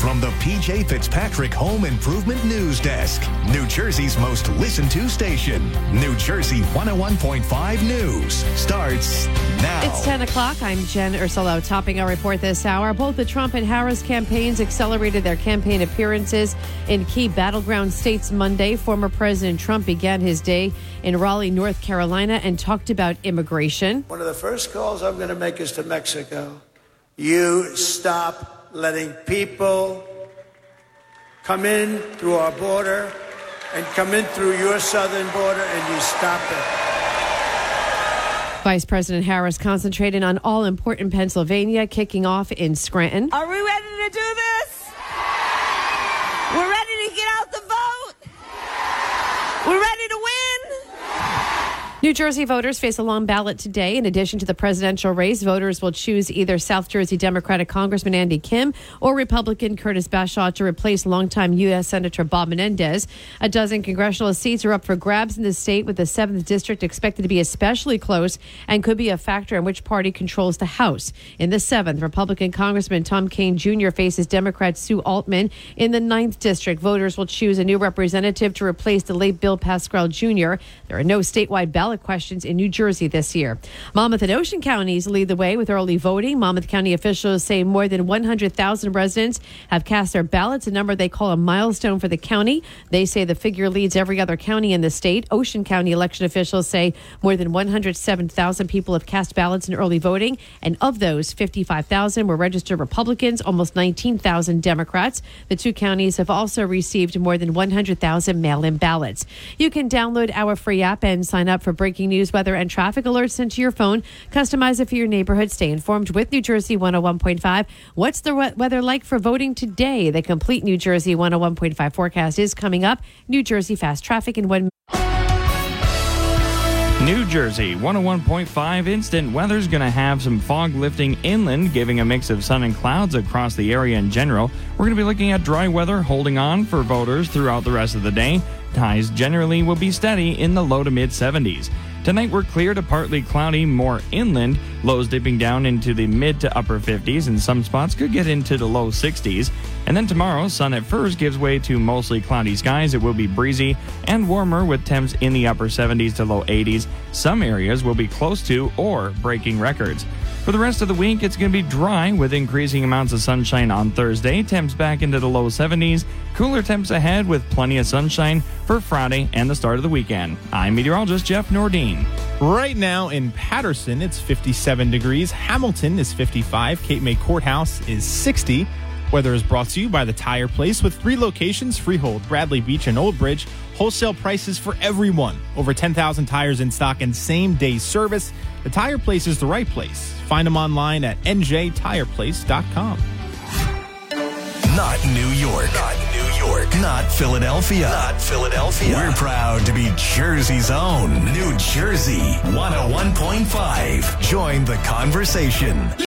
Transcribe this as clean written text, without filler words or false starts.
from the PJ Fitzpatrick Home Improvement News Desk, New Jersey's most listened to station. New Jersey 101.5 News starts now. It's 10 o'clock. I'm Jen Ursulo. Topping our report this hour, both the Trump and Harris campaigns accelerated their campaign appearances in key battleground states Monday. Former President Trump began his day in Raleigh, North Carolina, and talked about immigration. One of the first calls I'm going to make is to Mexico. You stop letting people come in through our border and come in through your southern border, and you stop it. Vice President Harris concentrated on all-important Pennsylvania, kicking off in Scranton. Are we ready to do this? We're ready to get out the vote? We're ready to win? New Jersey voters face a long ballot today. In addition to the presidential race, voters will choose either South Jersey Democratic Congressman Andy Kim or Republican Curtis Bashaw to replace longtime U.S. Senator Bob Menendez. A dozen congressional seats are up for grabs in the state, with the 7th district expected to be especially close and could be a factor in which party controls the House. In the 7th, Republican Congressman Tom Kean Jr. faces Democrat Sue Altman. In the 9th district, voters will choose a new representative to replace the late Bill Pascrell Jr. There are no statewide ballot questions in New Jersey this year. Monmouth and Ocean counties lead the way with early voting. Monmouth County officials say more than 100,000 residents have cast their ballots, a number they call a milestone for the county. They say the figure leads every other county in the state. Ocean County election officials say more than 107,000 people have cast ballots in early voting, and of those, 55,000 were registered Republicans, almost 19,000 Democrats. The two counties have also received more than 100,000 mail-in ballots. You can download our free app and sign up for breaking news, weather, and traffic alerts sent to your phone. Customize it for your neighborhood. Stay informed with New Jersey 101.5. What's the weather like for voting today? The complete New Jersey 101.5 forecast is coming up. New Jersey fast traffic in 1 minute. New Jersey 101.5 instant weather's going to have some fog lifting inland, giving a mix of sun and clouds across the area in general. We're going to be looking at dry weather holding on for voters throughout the rest of the day. Highs generally will be steady in the low to mid 70s. Tonight we're clear to partly cloudy, more inland. Lows dipping down into the mid to upper 50s, and some spots could get into the low 60s. And then tomorrow, sun at first gives way to mostly cloudy skies. It will be breezy and warmer with temps in the upper 70s to low 80s. Some areas will be close to or breaking records. For the rest of the week, it's going to be dry with increasing amounts of sunshine on Thursday. Temps back into the low 70s. Cooler temps ahead with plenty of sunshine for Friday and the start of the weekend. I'm meteorologist Jeff Nordine. Right now in Patterson, it's 57 degrees. Hamilton is 55. Cape May Courthouse is 60. Weather is brought to you by the Tire Place with 3 locations: Freehold, Bradley Beach, and Old Bridge. Wholesale prices for everyone. Over 10,000 tires in stock and same-day service. The Tire Place is the right place. Find them online at njtireplace.com. Not New York. Not New York. Not Philadelphia. Not Philadelphia. We're proud to be Jersey's own New Jersey 101.5. Join the conversation.